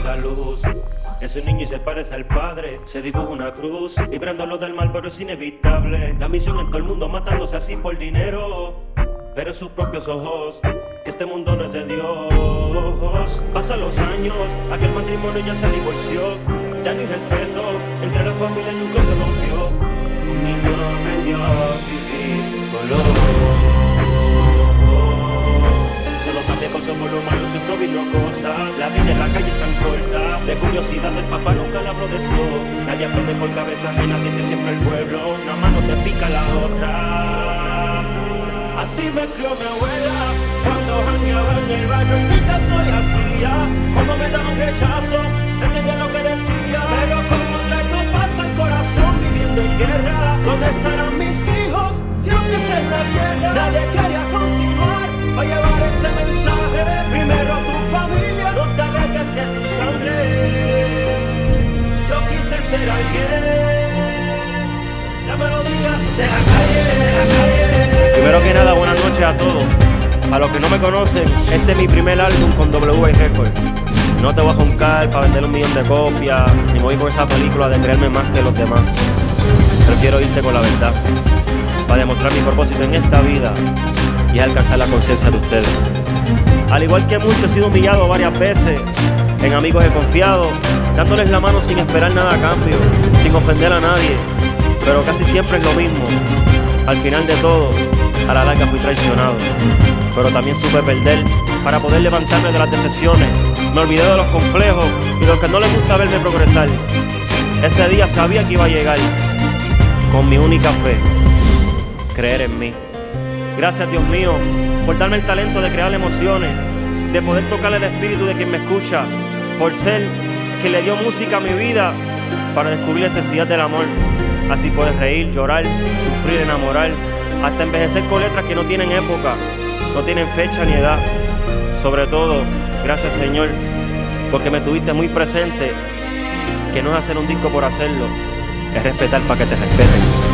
da luz. Es un niño y se parece al padre. Se dibuja una cruz, librándolo del mal, pero es inevitable. La misión en todo el mundo matándose así por dinero, pero en sus propios ojos que este mundo no es de Dios. Pasan los años, aquel matrimonio ya se divorció. Ya no hay respeto, entre la familia el núcleo se rompió. Un niño aprendió a vivir solo. Solo también pasó por lo malo, sufrió, vino cosas. La vida en la calle es tan corta. De curiosidades papá nunca le habló de eso. Nadie aprende por cabeza ajena, dice siempre el pueblo. Una mano te pica la otra. Así me crió mi abuela, cuando jangueaba en el barrio y ni caso le hacía. Cuando me daban rechazo, entendía lo que decía. Pero como traigo paz al corazón viviendo en guerra, ¿dónde estarán mis hijos si los pies en la tierra? Nadie quería continuar o llevar ese mensaje. Primero tu familia, no te alejes de tu sangre. Yo quise ser alguien, la melodía de la calle. Primero que nada, buenas noches a todos. A los que no me conocen, este es mi primer álbum con WA Records. No te voy a juntar para vender 1 millón de copias, ni me voy por esa película de creerme más que los demás. Prefiero irte con la verdad, para demostrar mi propósito en esta vida y alcanzar la conciencia de ustedes. Al igual que muchos, he sido humillado varias veces. En amigos he confiado, dándoles la mano sin esperar nada a cambio, sin ofender a nadie, pero casi siempre es lo mismo. Al final de todo, a la larga fui traicionado, pero también supe perder para poder levantarme de las decepciones. Me olvidé de los complejos y de los que no les gusta verme progresar. Ese día sabía que iba a llegar, con mi única fe, creer en mí. Gracias, Dios mío, por darme el talento de crear emociones, de poder tocar el espíritu de quien me escucha, por ser quien le dio música a mi vida para descubrir la intensidad del amor. Así puedes reír, llorar, sufrir, enamorar, hasta envejecer con letras que no tienen época, no tienen fecha ni edad. Sobre todo, gracias Señor, porque me tuviste muy presente, que no es hacer un disco por hacerlo, es respetar para que te respeten.